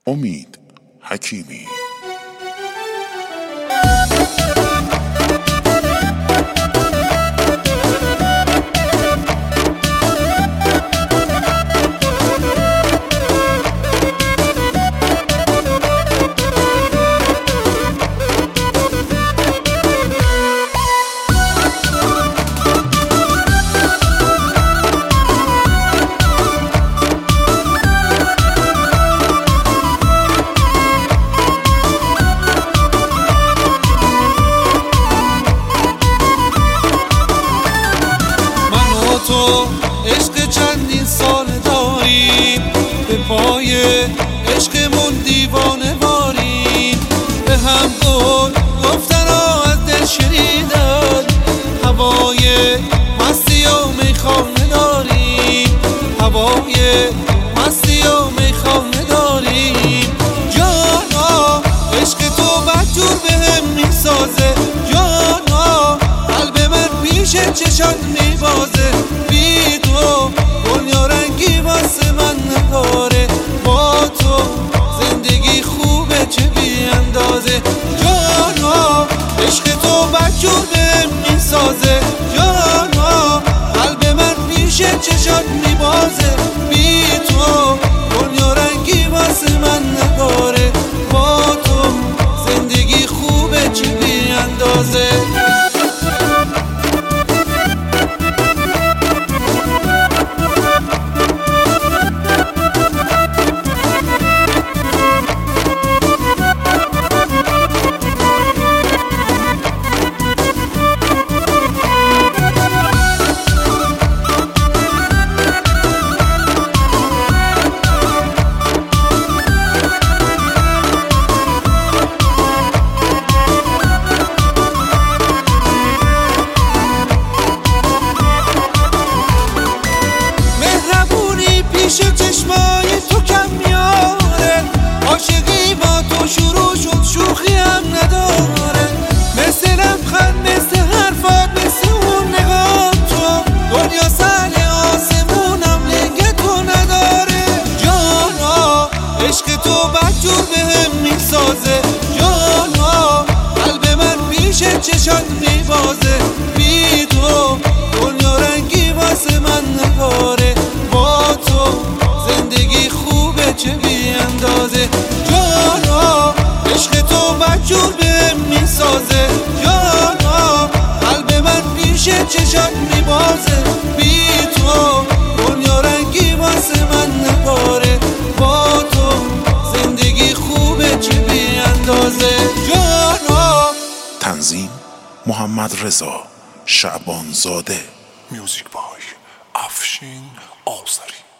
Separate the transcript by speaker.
Speaker 1: امید حکیمی.
Speaker 2: تو عشق چندین سال داریم، به پای عشقمون دیوانه واریم، به هم قول گفتن و از دل شنیدن، هوای مستی و میخانه داریم، هوای مستی و میخانه داریم. جانا عشق تو بدجور به هم میسازه، جانا قلب من پیش چشات میبازه، بی تو دنیا رنگی واسه من نداره، با تو زندگی خوبه چه بی اندازه. جانا عشق تو بدجور بهم میسازه، جانا قلب من پیش چشات میبازه، بی تو دنیا رنگی واسه من نداره، با تو زندگی خوبه چه بی اندازه. چشمای تو کم میاره، عاشقی با تو شروع شد شوخی هم نداره، مثل لبخند مثل حرفات مثل اون نگاه تو، دنیا سر آسمونم لنگ تو نداره. جانا عشق تو بدجور بهم میسازه، جانا قلب من پیش چشات میبازه، بی تو دنیا رنگی واسه من نداره، با تو زندگی خوبه چه بی اندازه. جانا عشق تو بدجور بهم میسازه، جانا قلب من پیش چشات میبازه، بی تو دنیا رنگی واسه من نداره، با تو زندگی خوبه چه بی اندازه. جانا.
Speaker 1: تنظیم محمد رضا شعبان زاده،
Speaker 3: میوزیک بای افشین آذری.